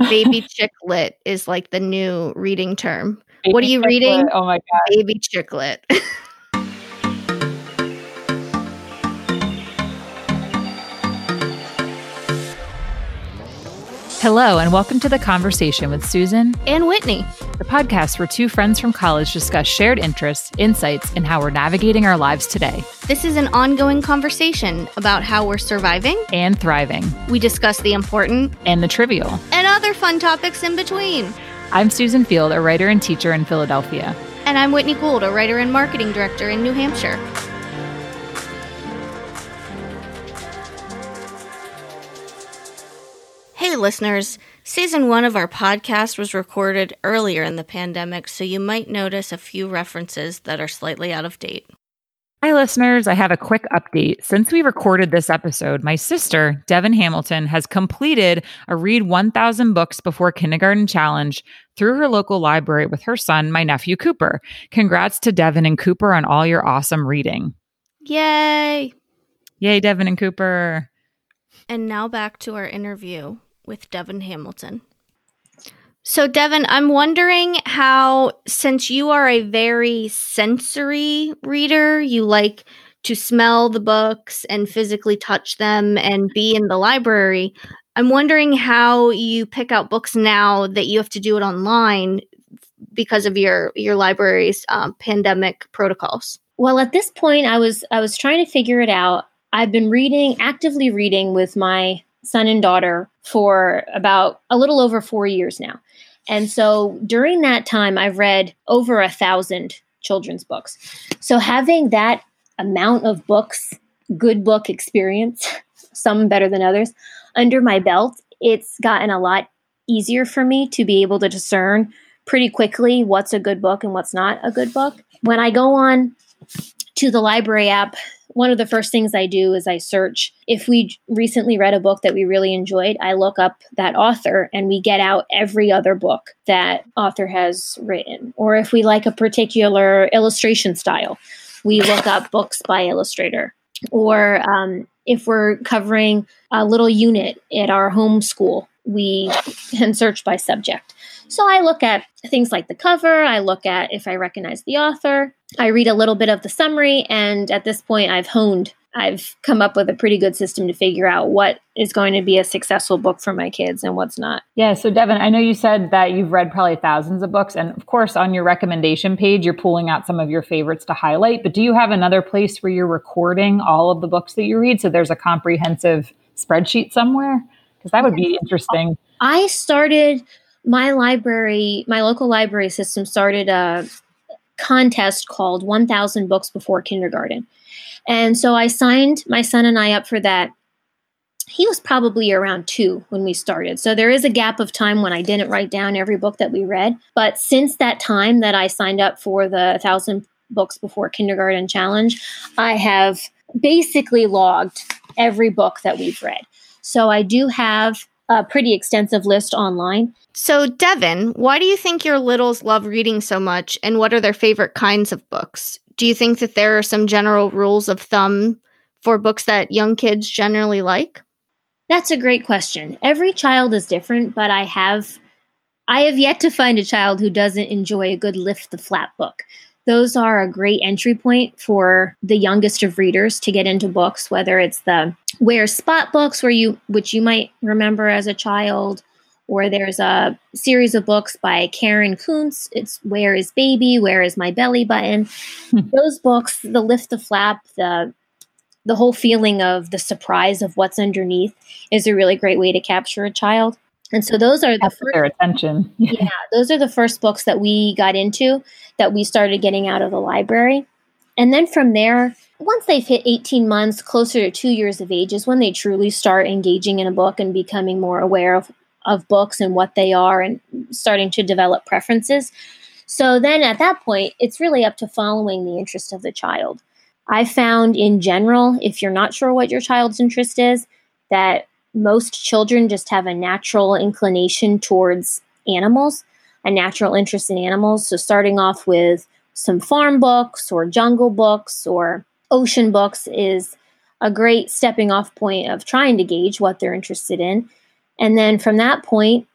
baby chicklet is like the new reading term. Baby what are you chicklet. reading? Oh my God. Baby chicklet. Hello, and welcome to The Conversation with Susan and Whitney, the podcast where two friends from college discuss shared interests, insights, and how we're navigating our lives today. This is an ongoing conversation about how we're surviving and thriving. We discuss the important and the trivial and other fun topics in between. I'm Susan Field, a writer and teacher in Philadelphia. And I'm Whitney Gould, a writer and marketing director in New Hampshire. Hey listeners, season 1 of our podcast was recorded earlier in the pandemic, so you might notice a few references that are slightly out of date. Hi listeners, I have a quick update. Since we recorded this episode, my sister, Devin Hamilton, has completed a Read 1,000 Books Before Kindergarten challenge through her local library with her son, my nephew Cooper. Congrats to Devin and Cooper on all your awesome reading. Yay! Yay, Devin and Cooper. And now back to our interview with Devin Hamilton. So Devin, I'm wondering how, since you are a very sensory reader, you like to smell the books and physically touch them and be in the library, I'm wondering how you pick out books now that you have to do it online because of your library's pandemic protocols. Well, at this point, I was trying to figure it out. I've been actively reading with my son and daughter for about a little over 4 years now. And so during that time, I've read over 1,000 children's books. So having that amount of books, good book experience, some better than others, under my belt, it's gotten a lot easier for me to be able to discern pretty quickly what's a good book and what's not a good book. When I go on to the library app, one of the first things I do is I search. If we recently read a book that we really enjoyed, I look up that author and we get out every other book that author has written. Or if we like a particular illustration style, we look up books by illustrator. Or if we're covering a little unit at our home school, we can search by subject. So I look at things like the cover, I look at if I recognize the author, I read a little bit of the summary, and at this point I've come up with a pretty good system to figure out what is going to be a successful book for my kids and what's not. Yeah, so Devin, I know you said that you've read probably thousands of books, and of course on your recommendation page, you're pulling out some of your favorites to highlight, but do you have another place where you're recording all of the books that you read so there's a comprehensive spreadsheet somewhere? Because that would be interesting. I started... My local library system started a contest called 1,000 Books Before Kindergarten. And so I signed my son and I up for that. He was probably around 2 when we started. So there is a gap of time when I didn't write down every book that we read. But since that time that I signed up for the 1,000 Books Before Kindergarten challenge, I have basically logged every book that we've read. So I do have a pretty extensive list online. So, Devin, why do you think your littles love reading so much, and what are their favorite kinds of books? Do you think that there are some general rules of thumb for books that young kids generally like? That's a great question. Every child is different, but I have yet to find a child who doesn't enjoy a good lift the flap book. Those are a great entry point for the youngest of readers to get into books, whether it's the Where's Spot books, which you might remember as a child, or there's a series of books by Karen Kuntz. It's Where is Baby? Where is My Belly Button? Those books, the lift the flap, the whole feeling of the surprise of what's underneath is a really great way to capture a child. And so those are their attention. Yeah, those are the first books that we got into, that we started getting out of the library. And then from there, once they've hit 18 months, closer to 2 years of age, is when they truly start engaging in a book and becoming more aware of books and what they are and starting to develop preferences. So then at that point, it's really up to following the interest of the child. I found in general, if you're not sure what your child's interest is, that most children just have a natural inclination towards animals, a natural interest in animals. So starting off with some farm books or jungle books or ocean books is a great stepping off point of trying to gauge what they're interested in. And then from that point,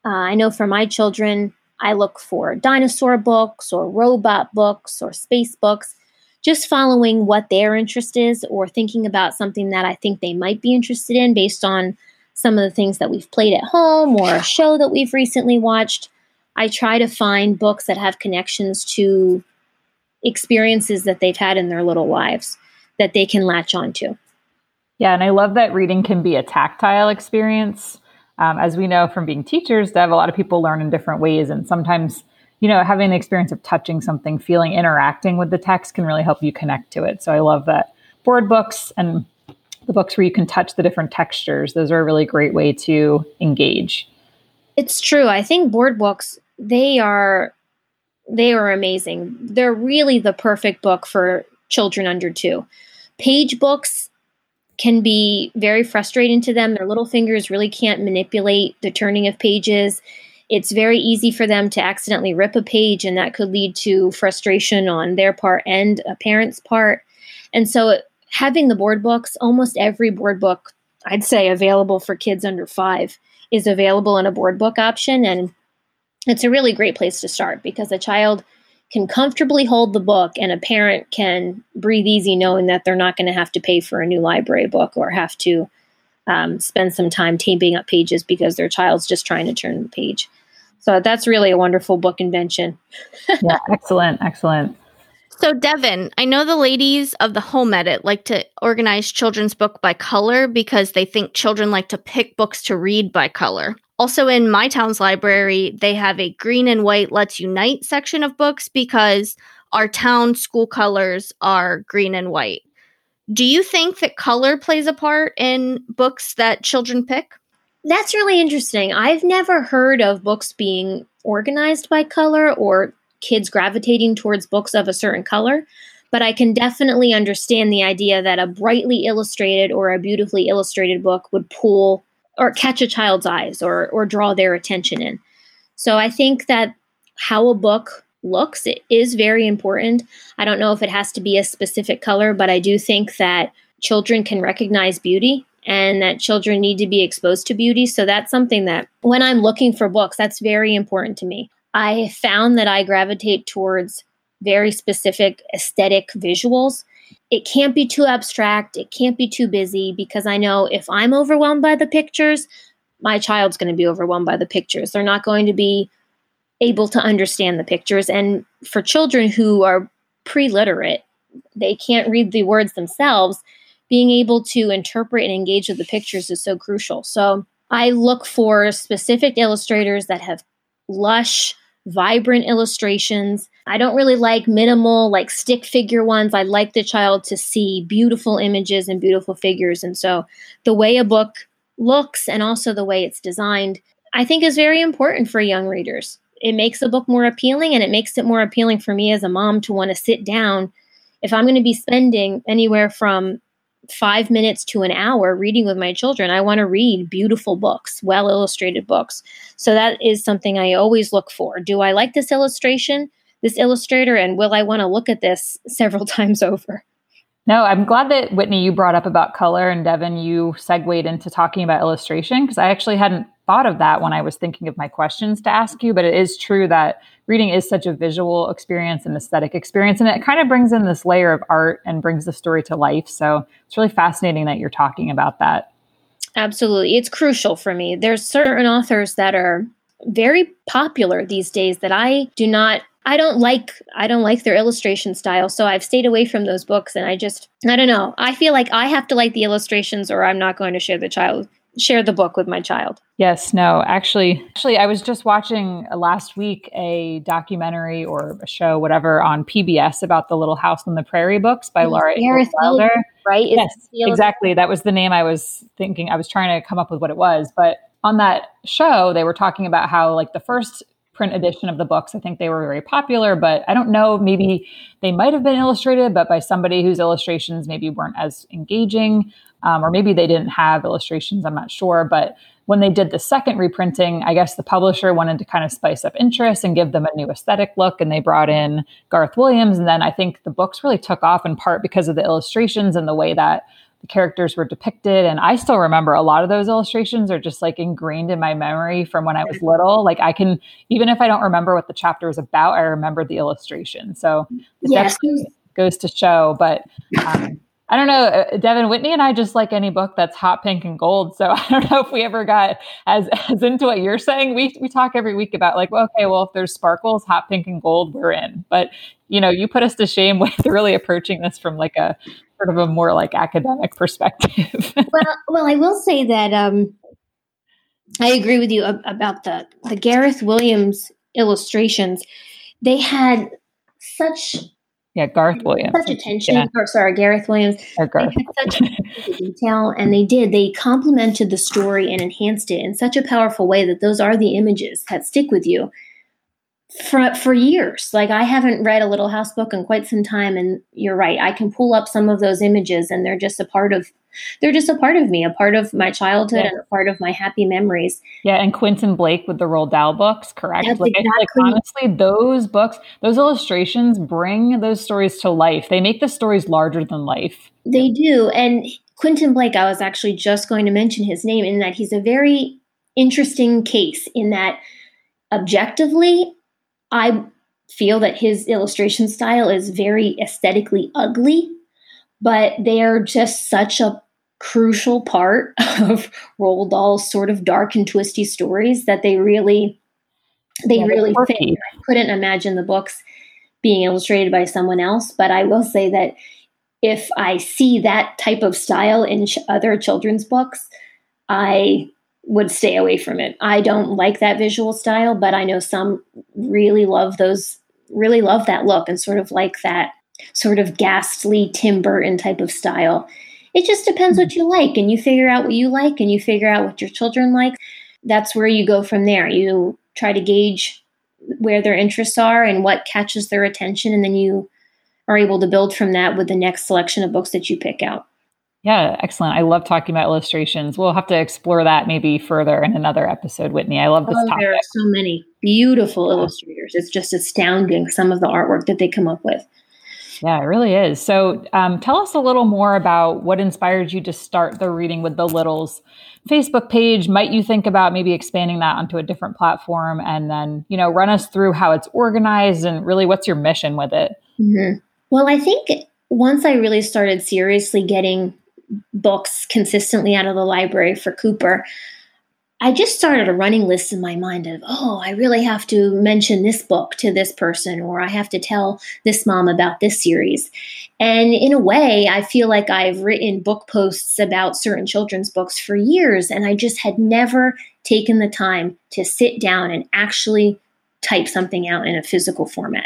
I know for my children, I look for dinosaur books or robot books or space books, just following what their interest is or thinking about something that I think they might be interested in based on some of the things that we've played at home or a show that we've recently watched. I try to find books that have connections to experiences that they've had in their little lives that they can latch onto. Yeah, and I love that reading can be a tactile experience. As we know from being teachers, Dev, a lot of people learn in different ways. And sometimes, having the experience of touching something, feeling, interacting with the text can really help you connect to it. So I love that board books and the books where you can touch the different textures, those are a really great way to engage. It's true. I think board books, they are amazing. They're really the perfect book for children under 2. Page books can be very frustrating to them. Their little fingers really can't manipulate the turning of pages. It's very easy for them to accidentally rip a page, and that could lead to frustration on their part and a parent's part. And so having the board books, almost every board book, I'd say available for kids under 5, is available in a board book option. And it's a really great place to start because a child can comfortably hold the book and a parent can breathe easy knowing that they're not going to have to pay for a new library book or have to spend some time taping up pages because their child's just trying to turn the page. So that's really a wonderful book invention. Yeah, excellent. So Devin, I know the ladies of the Home Edit like to organize children's book by color because they think children like to pick books to read by color. Also in my town's library, they have a green and white Let's Unite section of books because our town school colors are green and white. Do you think that color plays a part in books that children pick? That's really interesting. I've never heard of books being organized by color or kids gravitating towards books of a certain color, but I can definitely understand the idea that a brightly illustrated or a beautifully illustrated book would pull or catch a child's eyes or draw their attention in. So I think that how a book looks is very important. I don't know if it has to be a specific color, but I do think that children can recognize beauty and that children need to be exposed to beauty. So that's something that when I'm looking for books, that's very important to me. I found that I gravitate towards very specific aesthetic visuals. It can't be too abstract. It can't be too busy because I know if I'm overwhelmed by the pictures, my child's going to be overwhelmed by the pictures. They're not going to be able to understand the pictures. And for children who are pre-literate, they can't read the words themselves. Being able to interpret and engage with the pictures is so crucial. So I look for specific illustrators that have lush, vibrant illustrations. I don't really like minimal, like stick figure ones. I like the child to see beautiful images and beautiful figures. And so the way a book looks and also the way it's designed, I think is very important for young readers. It makes a book more appealing, and it makes it more appealing for me as a mom to want to sit down. If I'm going to be spending anywhere from 5 minutes to an hour reading with my children, I want to read beautiful books, well-illustrated books. So that is something I always look for. Do I like this illustration, this illustrator, and will I want to look at this several times over? No, I'm glad that, Whitney, you brought up about color, and Devin, you segued into talking about illustration, because I actually hadn't thought of that when I was thinking of my questions to ask you, but it is true that reading is such a visual experience and aesthetic experience, and it kind of brings in this layer of art and brings the story to life. So it's really fascinating that you're talking about that. Absolutely. It's crucial for me. There's certain authors that are very popular these days that I don't like their illustration style. So I've stayed away from those books, and I don't know. I feel like I have to like the illustrations or I'm not going to share the book with my child. Yes, no, actually, I was just watching last week a documentary or a show, whatever, on PBS about the Little House on the Prairie books by Laura Ingalls Wilder. Right? Yes, exactly. That was the name I was thinking. I was trying to come up with what it was. But on that show, they were talking about how, like, the first print edition of the books, I think they were very popular, but I don't know, maybe they might have been illustrated, but by somebody whose illustrations maybe weren't as engaging, or maybe they didn't have illustrations, I'm not sure. But when they did the second reprinting, I guess the publisher wanted to kind of spice up interest and give them a new aesthetic look, and they brought in Garth Williams. And then I think the books really took off in part because of the illustrations and the way that the characters were depicted. And I still remember a lot of those illustrations are just like ingrained in my memory from when I was little. Like I can, even if I don't remember what the chapter was about, I remember the illustration. So it definitely goes to show, but I don't know, Devin, Whitney and I just like any book that's hot pink and gold. So I don't know if we ever got as into what you're saying. We talk every week about like, well, okay, well, if there's sparkles, hot pink and gold, we're in. But, you put us to shame with really approaching this from like a sort of a more like academic perspective. Well, I will say that I agree with you about the Gareth Williams illustrations. They had such... Yeah, Garth Williams. Such attention. Yeah. Or sorry, Gareth Williams. Or Garth. They had such detail, and they complemented the story and enhanced it in such a powerful way that those are the images that stick with you for years. Like I haven't read a Little House book in quite some time, and you're right. I can pull up some of those images, and they're just a part of me, a part of my childhood, and a part of my happy memories. Yeah, and Quentin Blake with the Roald Dahl books, correct? That's exactly. Like honestly, those books, those illustrations bring those stories to life. They make the stories larger than life. They do. And Quentin Blake, I was actually just going to mention his name, in that he's a very interesting case in that objectively, I feel that his illustration style is very aesthetically ugly, but they're just such a crucial part of Roald Dahl's sort of dark and twisty stories that they really fit. I couldn't imagine the books being illustrated by someone else, but I will say that if I see that type of style in other children's books, I would stay away from it. I don't like that visual style, but I know some really love that look and sort of like that sort of ghastly Tim Burton type of style. It just depends what you like, and you figure out what you like, and you figure out what your children like. That's where you go from there. You try to gauge where their interests are and what catches their attention, and then you are able to build from that with the next selection of books that you pick out. Yeah, excellent. I love talking about illustrations. We'll have to explore that maybe further in another episode, Whitney. I love this topic. There are so many beautiful illustrators. It's just astounding, some of the artwork that they come up with. Yeah, it really is. So tell us a little more about what inspired you to start the Reading with the Littles Facebook page. Might you think about maybe expanding that onto a different platform, and then, run us through how it's organized and really what's your mission with it? Mm-hmm. Well, I think once I really started seriously getting books consistently out of the library for Cooper, I just started a running list in my mind of, I really have to mention this book to this person, or I have to tell this mom about this series. And in a way, I feel like I've written book posts about certain children's books for years, and I just had never taken the time to sit down and actually type something out in a physical format.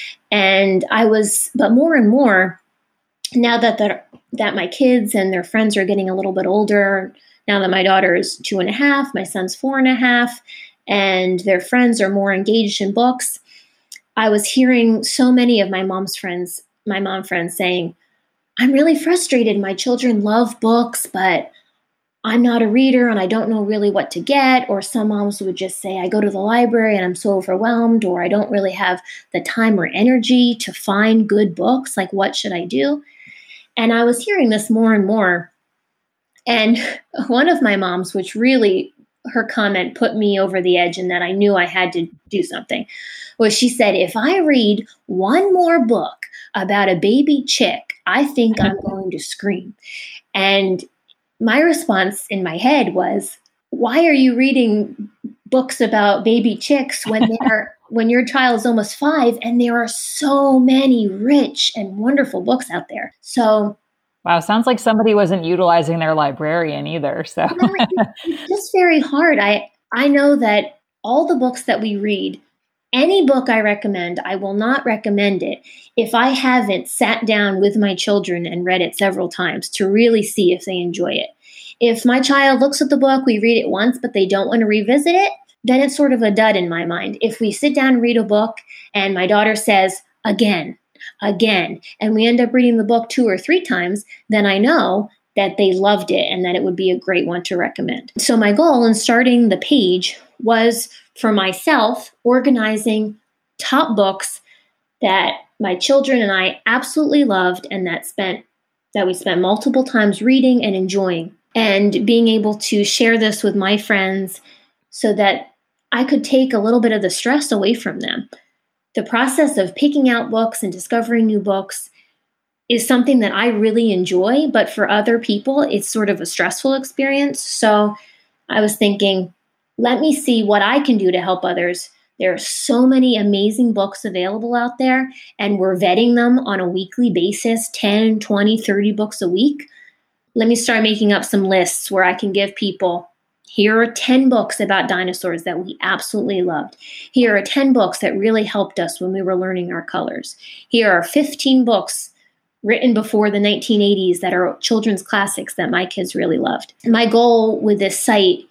And but more and more, now that my kids and their friends are getting a little bit older, now that my daughter is 2.5, my son's 4.5, and their friends are more engaged in books, I was hearing so many of my mom friends saying, I'm really frustrated. My children love books, but I'm not a reader and I don't know really what to get. Or some moms would just say, I go to the library and I'm so overwhelmed, or I don't really have the time or energy to find good books. Like, what should I do? And I was hearing this more and more. And one of my moms, which really, her comment put me over the edge and that I knew I had to do something, was she said, if I read one more book about a baby chick, I think I'm going to scream. And my response in my head was, why are you reading books about baby chicks when your child is almost 5 and there are so many rich and wonderful books out there? So, wow, sounds like somebody wasn't utilizing their librarian either. So it's just very hard. I know that all the books that we read, any book I recommend, I will not recommend it if I haven't sat down with my children and read it several times to really see if they enjoy it. If my child looks at the book, we read it once, but they don't want to revisit it, then it's sort of a dud in my mind. If we sit down and read a book and my daughter says, again, and we end up reading the book 2 or 3 times, then I know that they loved it and that it would be a great one to recommend. So my goal in starting the page was for myself organizing top books that my children and I absolutely loved and that spent that we spent multiple times reading and enjoying, and being able to share this with my friends so that I could take a little bit of the stress away from them. The process of picking out books and discovering new books is something that I really enjoy, but for other people, it's sort of a stressful experience. So I was thinking, let me see what I can do to help others. There are so many amazing books available out there, and we're vetting them on a weekly basis, 10, 20, 30 books a week. Let me start making up some lists where I can give people, here are 10 books about dinosaurs that we absolutely loved. Here are 10 books that really helped us when we were learning our colors. Here are 15 books written before the 1980s that are children's classics that my kids really loved. My goal with this site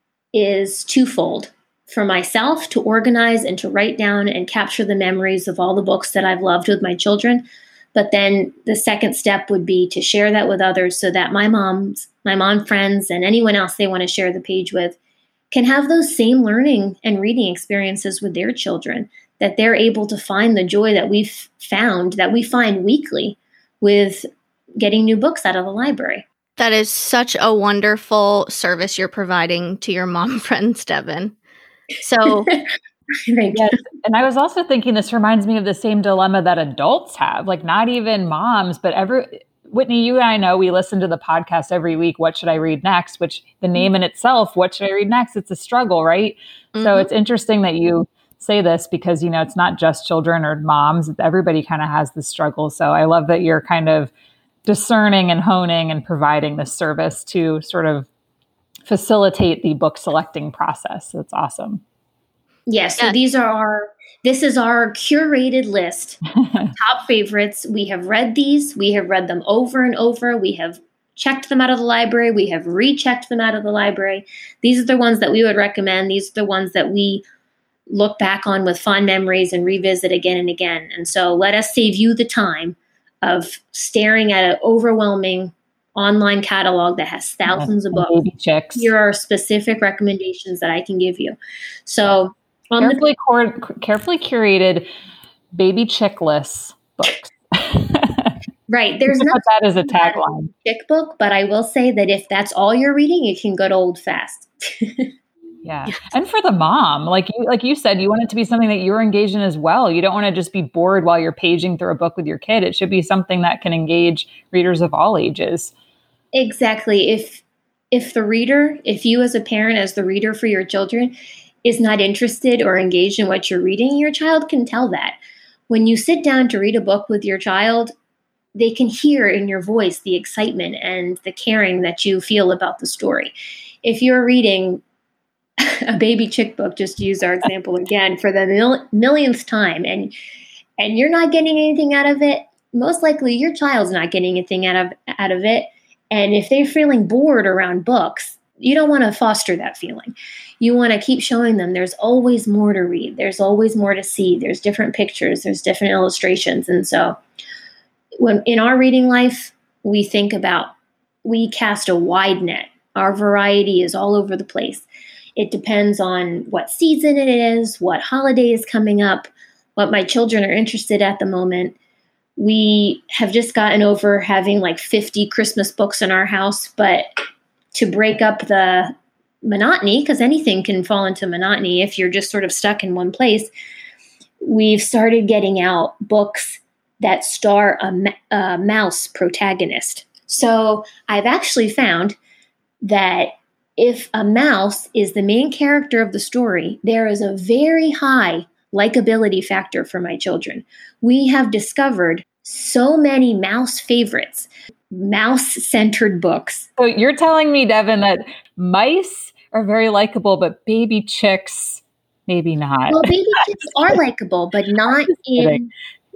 is twofold. For myself, to organize and to write down and capture the memories of all the books that I've loved with my children. But then the second step would be to share that with others so that my mom friends, and anyone else they want to share the page with can have those same learning and reading experiences with their children, that they're able to find the joy that we've found, that we find weekly with getting new books out of the library. That is such a wonderful service you're providing to your mom friends, Devin. So yes. And I was also thinking this reminds me of the same dilemma that adults have, like not even moms, but Whitney, you and I know we listen to the podcast every week. What should I read next? Which the name in itself, what should I read next? It's a struggle, right? Mm-hmm. So it's interesting that you say this because, it's not just children or moms. Everybody kind of has this struggle. So I love that you're kind of discerning and honing and providing this service to sort of facilitate the book selecting process. So it's awesome. Yes. So this is our curated list, top favorites. We have read these. We have read them over and over. We have checked them out of the library. We have rechecked them out of the library. These are the ones that we would recommend. These are the ones that we look back on with fond memories and revisit again and again. And so let us save you the time of staring at an overwhelming online catalog that has thousands of books. Baby chicks. Here are specific recommendations that I can give you. So carefully curated baby chickless books. Right. There's not that as a tagline. Chick book, but I will say that if that's all you're reading, you can go to Old Fast. Yeah. And for the mom, like you said, you want it to be something that you're engaged in as well. You don't want to just be bored while you're paging through a book with your kid. It should be something that can engage readers of all ages. Exactly. If you as a parent, as the reader for your children, is not interested or engaged in what you're reading, your child can tell that. When you sit down to read a book with your child, they can hear in your voice the excitement and the caring that you feel about the story. If you're reading a baby chick book, just to use our example again for the millionth time, and you're not getting anything out of it, most likely your child's not getting anything out of it. And if they're feeling bored around books, you don't want to foster that feeling. You want to keep showing them there's always more to read. There's always more to see. There's different pictures. There's different illustrations. And so when in our reading life, we cast a wide net. Our variety is all over the place. It depends on what season it is, what holiday is coming up, what my children are interested at the moment. We have just gotten over having like 50 Christmas books in our house, but to break up the monotony, because anything can fall into monotony if you're just sort of stuck in one place, we've started getting out books that star a mouse protagonist. So I've actually found that if a mouse is the main character of the story, there is a very high likability factor for my children. We have discovered so many mouse favorites, mouse-centered books. So you're telling me, Devin, that mice are very likable, but baby chicks, maybe not. Well, baby chicks are likable, but not in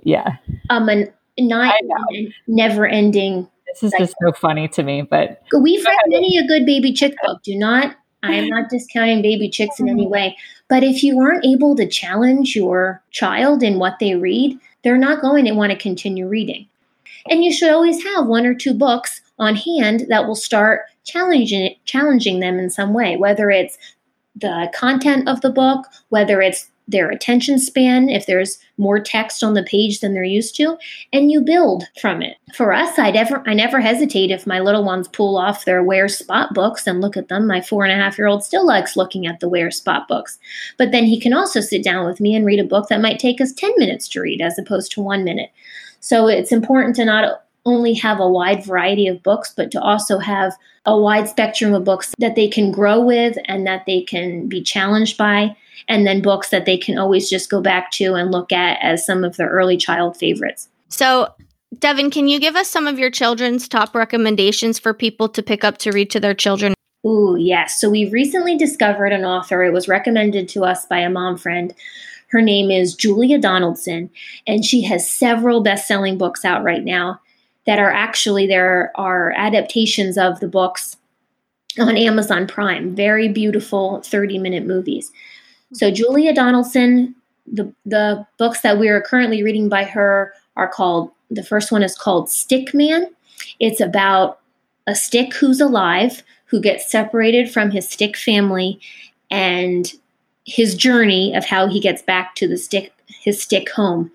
never-ending. This is just so funny to me, but we've read many a good baby chick book. I am not discounting baby chicks in any way, but if you aren't able to challenge your child in what they read, they're not going to want to continue reading. And you should always have one or two books on hand that will start challenging them in some way, whether it's the content of the book, whether it's their attention span, if there's more text on the page than they're used to, and you build from it. For us, I never hesitate if my little ones pull off their Where Spot books and look at them. My 4.5-year-old still likes looking at the Where Spot books. But then he can also sit down with me and read a book that might take us 10 minutes to read as opposed to 1 minute. So it's important to not only have a wide variety of books, but to also have a wide spectrum of books that they can grow with and that they can be challenged by, and then books that they can always just go back to and look at as some of their early child favorites. So, Devin, can you give us some of your children's top recommendations for people to pick up to read to their children? Ooh, yes. So we've recently discovered an author. It was recommended to us by a mom friend. Her name is Julia Donaldson, and she has several best-selling books out right now that are actually, there are adaptations of the books on Amazon Prime. Very beautiful 30-minute movies. So Julia Donaldson, the books that we are currently reading by her are called, the first one is called Stick Man. It's about a stick who's alive, who gets separated from his stick family, and his journey of how he gets back to his stick home.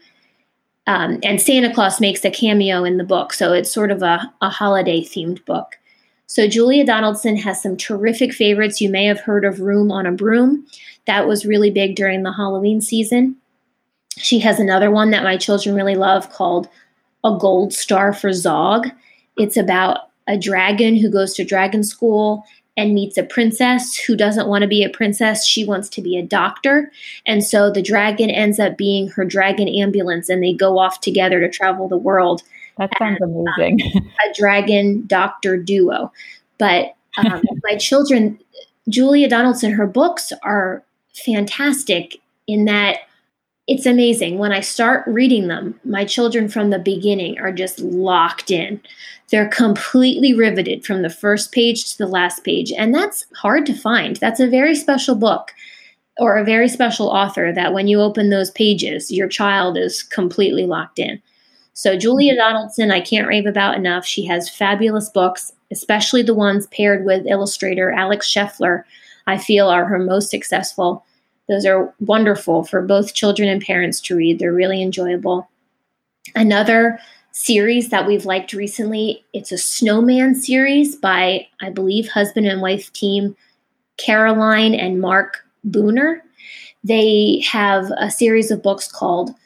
And Santa Claus makes a cameo in the book, so it's sort of a holiday-themed book. So Julia Donaldson has some terrific favorites. You may have heard of Room on a Broom. That was really big during the Halloween season. She has another one that my children really love called A Gold Star for Zog. It's about a dragon who goes to dragon school and meets a princess who doesn't want to be a princess. She wants to be a doctor. And so the dragon ends up being her dragon ambulance, and they go off together to travel the world. That sounds amazing. A dragon doctor duo. But my children, Julia Donaldson, her books are fantastic in that it's amazing. When I start reading them, my children from the beginning are just locked in. They're completely riveted from the first page to the last page. And that's hard to find. That's a very special book or a very special author that when you open those pages, your child is completely locked in. So Julia Donaldson, I can't rave about enough. She has fabulous books, especially the ones paired with illustrator Alex Scheffler, I feel are her most successful. Those are wonderful for both children and parents to read. They're really enjoyable. Another series that we've liked recently, it's a snowman series by, I believe, husband and wife team Caroline and Mark Booner. They have a series of books called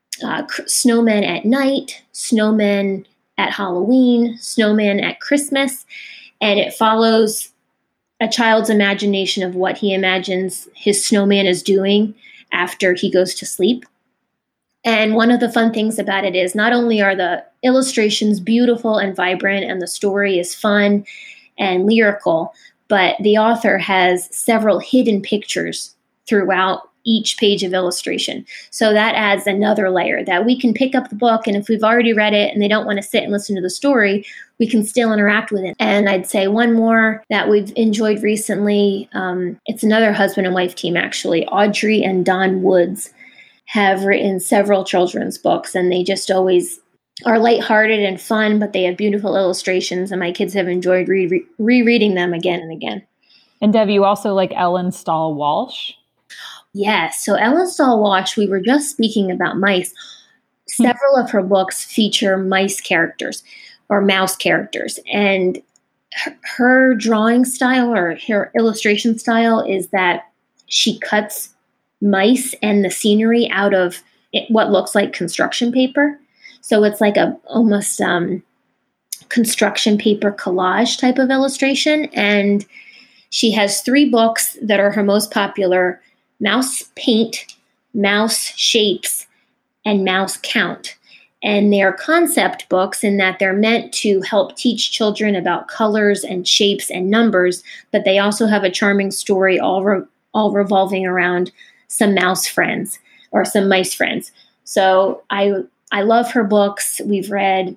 Snowmen at Night, Snowmen at Halloween, Snowman at Christmas, and it follows a child's imagination of what he imagines his snowman is doing after he goes to sleep. And one of the fun things about it is not only are the illustrations beautiful and vibrant and the story is fun and lyrical, but the author has several hidden pictures throughout each page of illustration. So that adds another layer that we can pick up the book, and if we've already read it and they don't want to sit and listen to the story, we can still interact with it. And I'd say one more that we've enjoyed recently, it's another husband and wife team actually. Audrey and Don Woods have written several children's books, and they just always are lighthearted and fun, but they have beautiful illustrations, and my kids have enjoyed rereading them again and again. And Dev, you also like Ellen Stahl Walsh? Yes. So Ellen Stahl Walsh, we were just speaking about mice. Several of her books feature mice characters or mouse characters. And her drawing style or her illustration style is that she cuts mice and the scenery out of what looks like construction paper. So it's like a almost construction paper collage type of illustration. And she has 3 books that are her most popular: Mouse Paint, Mouse Shapes, and Mouse Count. And they're concept books in that they're meant to help teach children about colors and shapes and numbers, but they also have a charming story all revolving around some mouse friends or some mice friends. So I love her books. We've read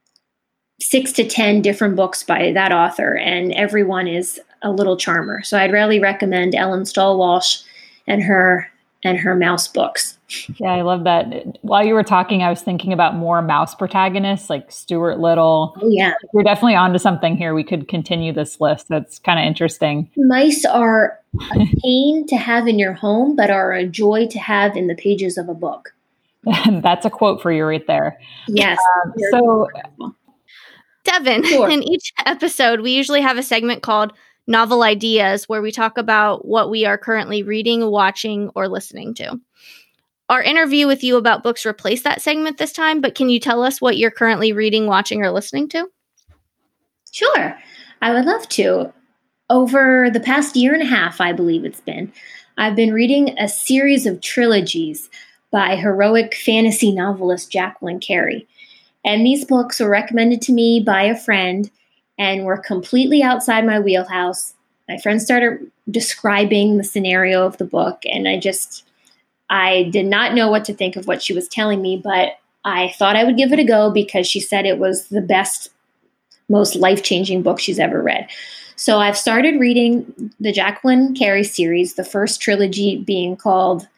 6 to 10 different books by that author, and everyone is a little charmer. So I'd really recommend Ellen Stahl Walsh and her mouse books. Yeah, I love that. While you were talking, I was thinking about more mouse protagonists like Stuart Little. Oh, yeah. We're definitely onto something here. We could continue this list. That's kind of interesting. Mice are a pain to have in your home, but are a joy to have in the pages of a book. That's a quote for you right there. Yes. So, Devin, Sure. In each episode, we usually have a segment called Novel Ideas where we talk about what we are currently reading, watching, or listening to. Our interview with you about books replaced that segment this time, but can you tell us what you're currently reading, watching, or listening to? Sure. I would love to. Over the past year and a half, I believe it's been, I've been reading a series of trilogies by heroic fantasy novelist Jacqueline Carey. And these books were recommended to me by a friend and were completely outside my wheelhouse. My friend started describing the scenario of the book, and I did not know what to think of what she was telling me, but I thought I would give it a go because she said it was the best, most life-changing book she's ever read. So I've started reading the Jacqueline Carey series, the first trilogy being called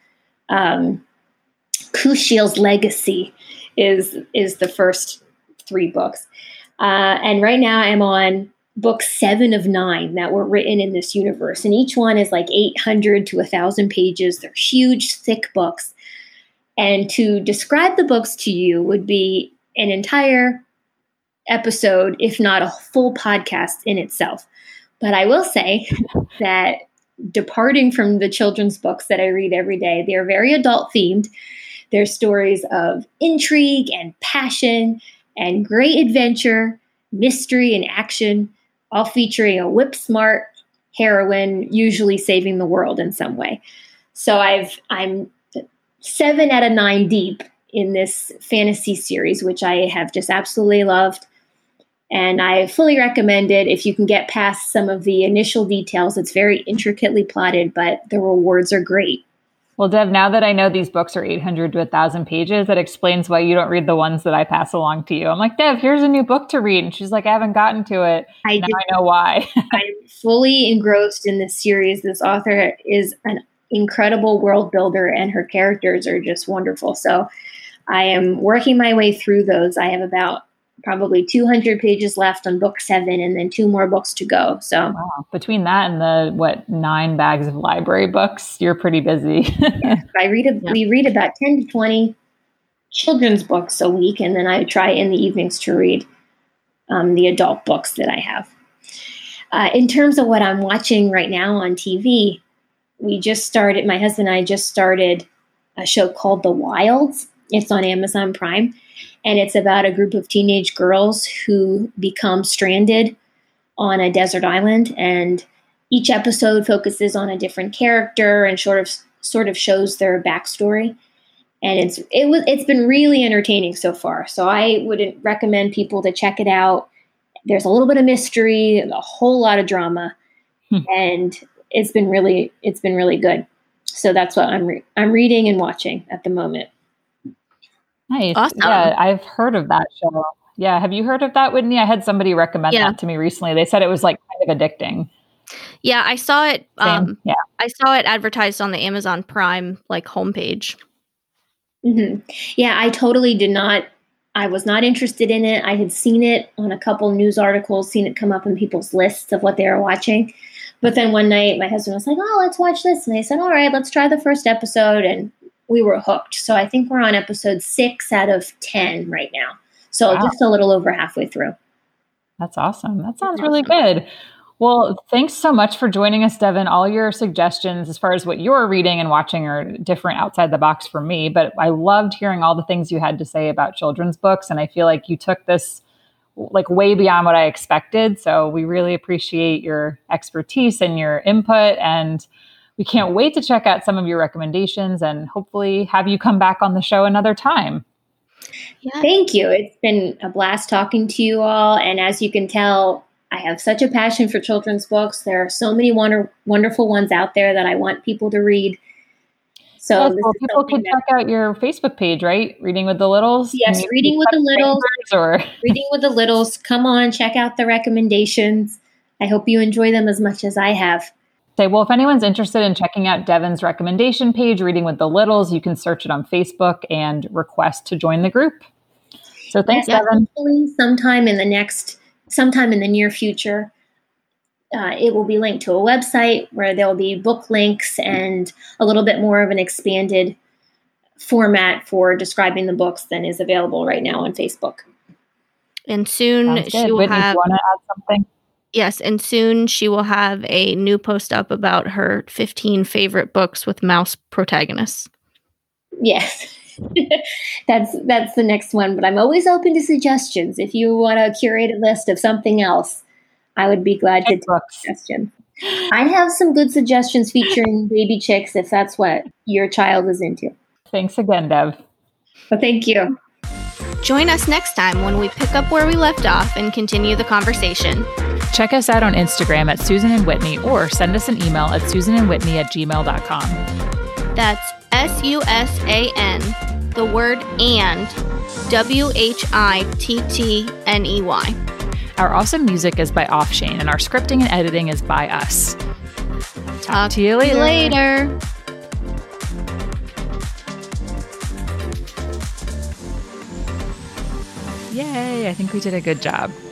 Kushiel's Legacy is the first 3 books. And right now I'm on book 7 of 9 that were written in this universe. And each one is like 800 to 1,000 pages. They're huge, thick books. And to describe the books to you would be an entire episode, if not a full podcast in itself. But I will say that departing from the children's books that I read every day, they're very adult themed. They're stories of intrigue and passion and great adventure, mystery and action, all featuring a whip-smart heroine, usually saving the world in some way. So I'm 7 out of 9 deep in this fantasy series, which I have just absolutely loved. And I fully recommend it if you can get past some of the initial details. It's very intricately plotted, but the rewards are great. well, Dev, now that I know these books are 800 to 1,000 pages, that explains why you don't read the ones that I pass along to you. I'm like, Dev, here's a new book to read. And she's like, I haven't gotten to it. I know why. I'm fully engrossed in this series. This author is an incredible world builder, and her characters are just wonderful. So I am working my way through those. I have about probably 200 pages left on book 7 and then 2 more books to go. So wow. Between that and the 9 bags of library books, you're pretty busy. Yes, we read about 10 to 20 children's books a week, and then I try in the evenings to read the adult books that I have. In terms of what I'm watching right now on TV, my husband and I just started a show called The Wilds. It's on Amazon Prime. And it's about a group of teenage girls who become stranded on a desert island. And each episode focuses on a different character and sort of shows their backstory. And it's been really entertaining so far. So I would recommend people to check it out. There's a little bit of mystery, a whole lot of drama, and it's been really good. So that's what I'm reading and watching at the moment. Nice. Awesome. Yeah, I've heard of that show. Yeah. Have you heard of that, Whitney? I had somebody recommend that to me recently. They said it was like kind of addicting. Yeah, I saw it. Yeah. I saw it advertised on the Amazon Prime homepage. Mm-hmm. Yeah, I totally did not. I was not interested in it. I had seen it on a couple news articles, seen it come up in people's lists of what they were watching. But then one night, my husband was like, "Oh, let's watch this," and they said, "All right, let's try the first episode," and we were hooked. So I think we're on episode 6 out of 10 right now. So just a little over halfway through. That's awesome. That sounds really good. Well, thanks so much for joining us, Devin. All your suggestions as far as what you're reading and watching are different outside the box for me, but I loved hearing all the things you had to say about children's books. And I feel like you took this way beyond what I expected. So we really appreciate your expertise and your input, and we can't wait to check out some of your recommendations and hopefully have you come back on the show another time. Yeah. Thank you. It's been a blast talking to you all. And as you can tell, I have such a passion for children's books. There are so many wonderful ones out there that I want people to read. So people can check out your Facebook page, right? Reading with the Littles? Yes, Reading with the Littles. Reading with the Littles. Come on, check out the recommendations. I hope you enjoy them as much as I have. Okay, well, if anyone's interested in checking out Devin's recommendation page, Reading with the Littles, you can search it on Facebook and request to join the group. So thanks, Devin. Hopefully sometime in the near future, it will be linked to a website where there will be book links and a little bit more of an expanded format for describing the books than is available right now on Facebook. And soon she will Whitney, have. do you want to add something? Yes, and soon she will have a new post up about her 15 favorite books with mouse protagonists. Yes, that's the next one. But I'm always open to suggestions. If you want to curate a list of something else, I would be glad to take suggestions. I have some good suggestions featuring baby chicks if that's what your child is into. Thanks again, Dev. Well, thank you. Join us next time when we pick up where we left off and continue the conversation. Check us out on Instagram at Susan and Whitney, or send us an email at susanandwhitney@gmail.com. That's SUSAN, the word and, WHITTNEY. Our awesome music is by Offshane, and our scripting and editing is by us. Talk to you later. Yay, I think we did a good job.